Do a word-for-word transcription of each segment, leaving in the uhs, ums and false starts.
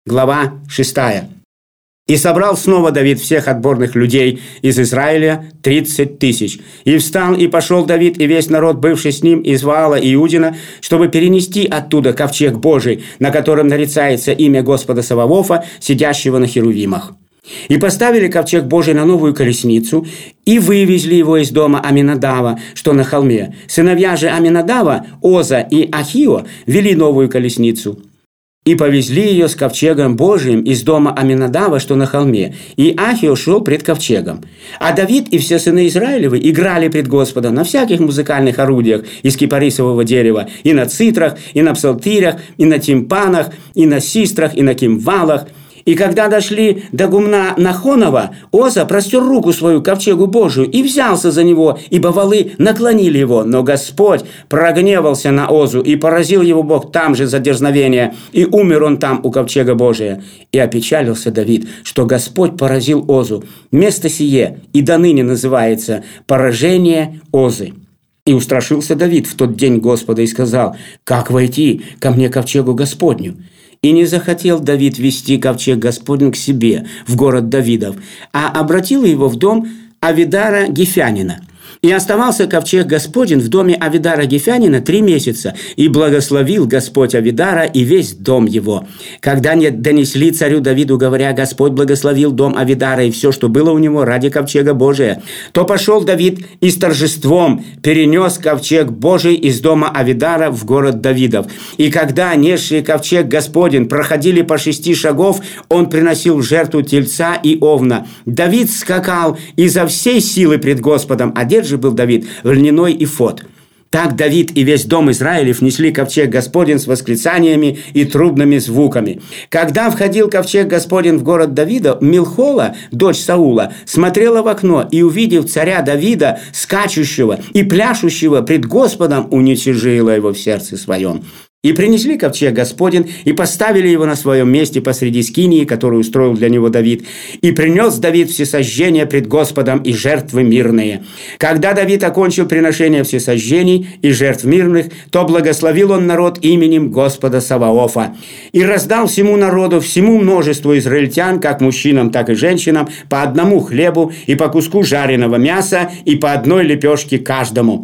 Глава шестая. «И собрал снова Давид всех отборных людей из Израиля тридцать тысяч. И встал, и пошел Давид, и весь народ, бывший с ним из Ваала и Иудина, чтобы перенести оттуда ковчег Божий, на котором нарицается имя Господа Саваофа, сидящего на херувимах. И поставили ковчег Божий на новую колесницу, и вывезли его из дома Аминадава, что на холме. Сыновья же Аминадава, Оза и Ахио, вели новую колесницу. И повезли ее с ковчегом Божиим из дома Аминадава, что на холме, и Ахио шел пред ковчегом. А Давид и все сыны Израилевы играли пред Господом на всяких музыкальных орудиях из кипарисового дерева, и на цитрах, и на псалтирях, и на тимпанах, и на систрах, и на кимвалах. И когда дошли до гумна Нахонова, Оза простер руку свою к ковчегу Божию и взялся за него, ибо валы наклонили его. Но Господь прогневался на Озу, и поразил его Бог там же за дерзновение, и умер он там у ковчега Божия. И опечалился Давид, что Господь поразил Озу. Место сие и до ныне называется «поражение Озы». И устрашился Давид в тот день Господа и сказал: «Как войти ко мне ковчегу Господню?» И не захотел Давид вести ковчег Господень к себе, в город Давидов, а обратил его в дом Авидара Гефянина. И оставался ковчег Господень в доме Авидара Гефянина три месяца, и благословил Господь Авидара и весь дом его. Когда не донесли царю Давиду, говоря: «Господь благословил дом Авидара и все, что было у него ради ковчега Божия», то пошел Давид и с торжеством перенес ковчег Божий из дома Авидара в город Давидов. И когда несшие ковчег Господень проходили по шести шагов, он приносил в жертву тельца и овна. Давид скакал изо всей силы пред Господом, одет же был Давид в льняной эфод. Так Давид и весь дом Израилев несли ковчег Господень с восклицаниями и трубными звуками. Когда входил ковчег Господень в город Давида, Милхола, дочь Саула, смотрела в окно и, увидев царя Давида, скачущего и пляшущего пред Господом, уничижила его в сердце своем. И принесли ковчег Господень, и поставили его на своем месте посреди скинии, которую устроил для него Давид. И принес Давид всесожжения пред Господом и жертвы мирные. Когда Давид окончил приношение всесожжений и жертв мирных, то благословил он народ именем Господа Саваофа. И раздал всему народу, всему множеству израильтян, как мужчинам, так и женщинам, по одному хлебу и по куску жареного мяса и по одной лепешке каждому.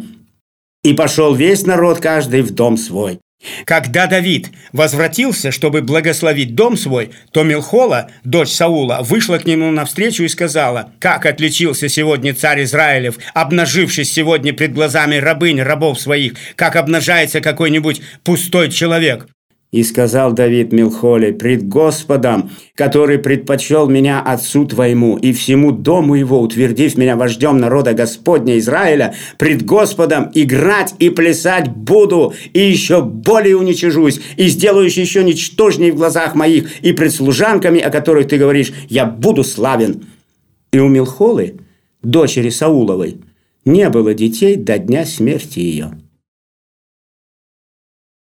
И пошел весь народ каждый в дом свой. Когда Давид возвратился, чтобы благословить дом свой, то Милхола, дочь Саула, вышла к нему навстречу и сказала: «Как отличился сегодня царь Израилев, обнажившись сегодня пред глазами рабынь рабов своих, как обнажается какой-нибудь пустой человек». И сказал Давид Милхоле: «Пред Господом, который предпочел меня отцу твоему и всему дому его, утвердив меня вождем народа Господня Израиля, пред Господом играть и плясать буду, и еще более уничижусь, и сделаюсь еще ничтожней в глазах моих, и пред служанками, о которых ты говоришь, я буду славен». И у Милхолы, дочери Сауловой, не было детей до дня смерти ее.